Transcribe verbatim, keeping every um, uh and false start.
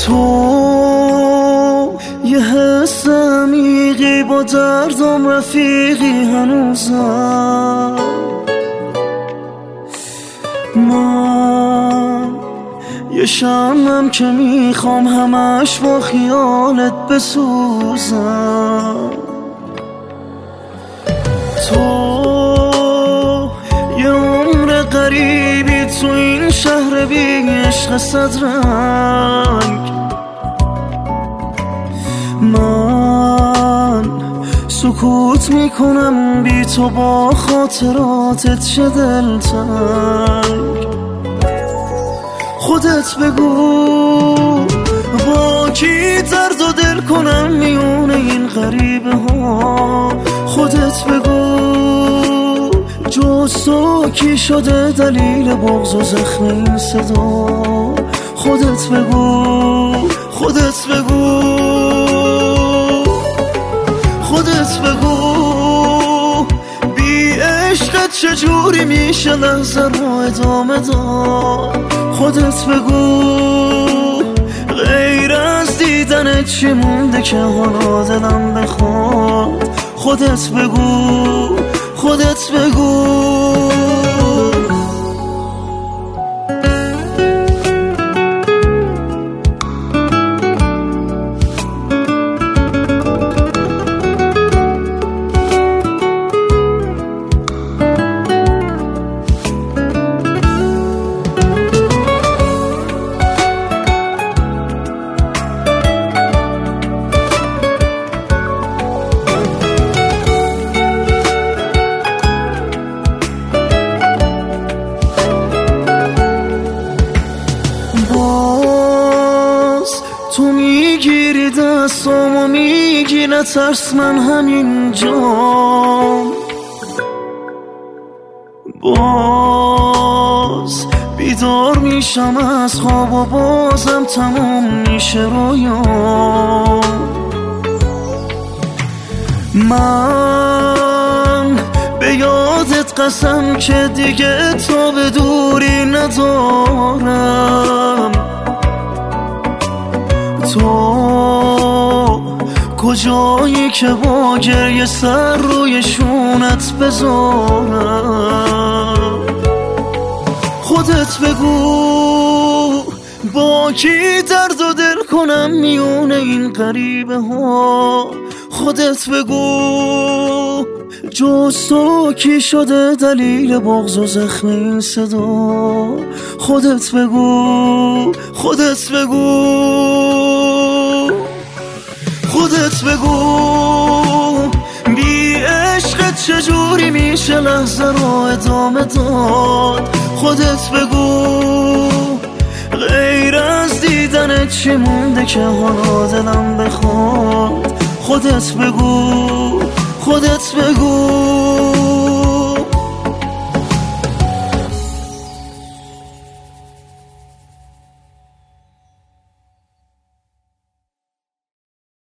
تو یه حس عمیقی با دردم رفیقی هنوزم. من یه شمعم که میخوام همش با خیالت بسوزم. تو یه عمر غریبی تو این شهر بی عشق صد رنگ. من سکوت میکنم بی تو با خاطراتت چه دلتنگ. خودت بگو با کی درد و دل کنم میونه این غریبه ها. خودت بگو جز تو کی شده دلیل بغض و زخم این صدا. خودت بگو خودت بگو خودت بگو بی عشقت چجوری میشه لحظه رو ادامه داد. خودت بگو غیر از دیدنت چی مونده که حالا دلم بخواد. خودت بگو خودت بگو. تو میگیری دستامو میگی نترس من همینجام. باز بیدار میشم از خواب و بازم تموم میشه رویام. من به یادت قسم که دیگه تا به دوری ندارم. تو کجایی که با گریه سر روی شونت بذارم. خودت بگو با کی درد و دل کنم میونه این غریبه ها. خودت بگو جز تو کی شده دلیل بغض و زخم این صدا. خودت بگو خودت بگو خودت بگو بی عشقت چجوری میشه لحظه رو ادامه داد. خودت بگو غیر از دیدنت چی مونده که حالا دلم بخواد. خودت بگو خودت بگو